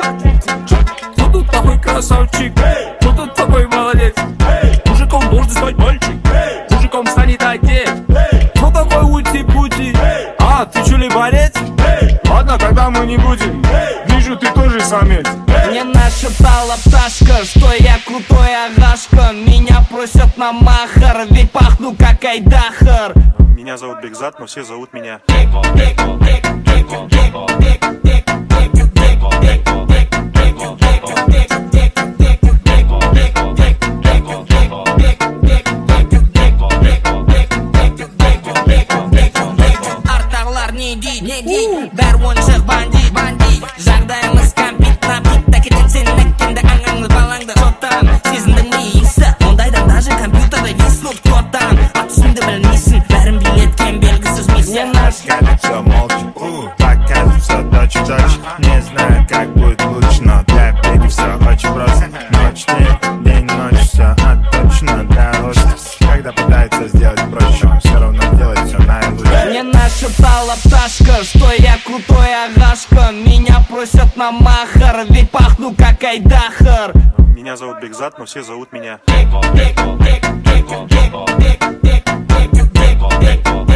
Кто тут такой красавчик? Кто тут такой молодец? Мужиком должен стать мальчик, мужиком станет отец. Кто такой ути-пути? А, ты чё ли борец? Ладно, тогда мы не будем. Вижу, ты тоже самец. Мне нашептала пташка, что я крутой агашка. Меня просят на махар, ведь пахну как Айдахар. Меня зовут Бекзат, но все зовут меня. Артарлар не дейт, бәр оншық бандит. Жағдайымыз компит, тәкетен сен әккенді аңаңды балаңды шоттан. Сезіндің ме есі, ондайдан даже компьютерда виснут коттан. Ат үстіңді білмейсің, бәрін билеткен белгісіз миссия. Кажется, молчит, так кажется, точь-в-точь. Не знаю, как будет лучше, но для беги все очень просто. Ночь, день, ночь, все отточено для роста. Когда пытается сделать проще, он все равно делает все наилучше. Мне нашептала пташка, что я крутой агашка. Меня просят на махар, ведь пахну как Айдахар. Меня зовут Бекзат, но все зовут меня.